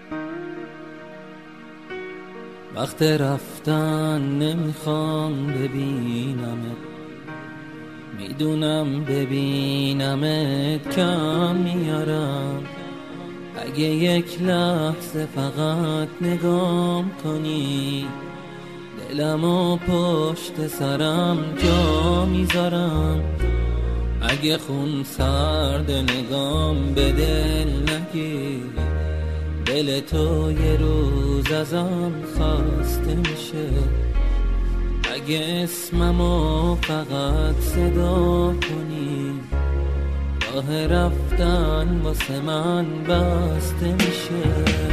وقت رفتن نمیخوام ببینمت، میدونم ببینمت کم میارم. اگه یک لحظه فقط نگام کنی، دلمو پشت سرم جا میذارم. اگه خون سرد نگام به دل نگیری، دل تو یه روز ازم خسته میشه. اگه اسممو فقط صدا کنی، راه رفتن واسه من بسته میشه.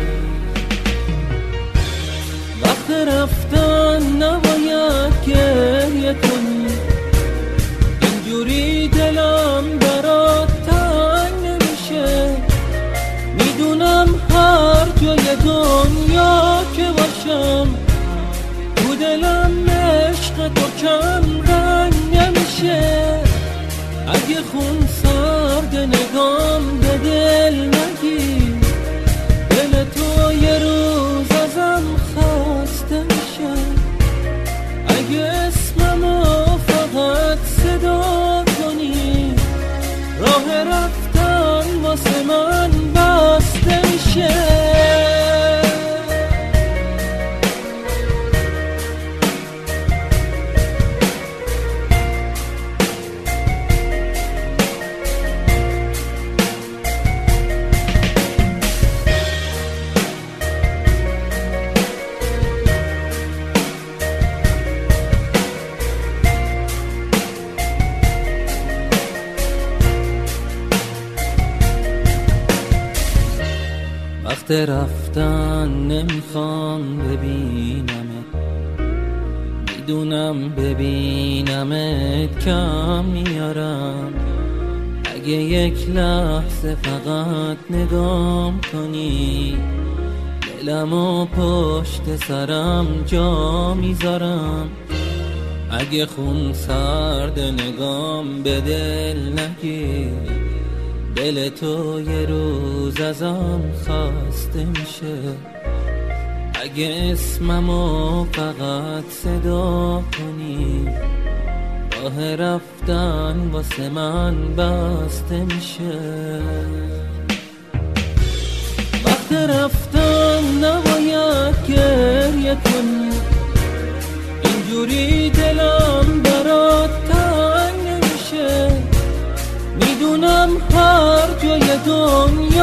وقت رفتن نباید گریه کنی، اینجوری دلم برات تنگ نمیشه. میدونم هر جای دنیا که باشم، تو دلم عشق تو کم رنگ نمیشه. اگه خون سرد نگام به دل نگی، دل تو یه روز ازم خسته میشه. اگه اسممو فقط صدا کنی، راه رفتن واسه من بسته میشه. وقت رفتن نمیخوام ببینمت، میدونم ببینمت کم میارم. اگه یک لحظه فقط نگام کنی، دلمو پشت سرم جا میذارم. اگه خون سرد نگام به دل نگیری، دل تو یه روز ازم خسته میشه. اگه اسممو فقط صدا کنی، راه رفتن واسه من بسته میشه. وقت رفتن نباید گریه کنی، اینجوری دلم برات تنگ نمیشه. میدونم هر جای دنیا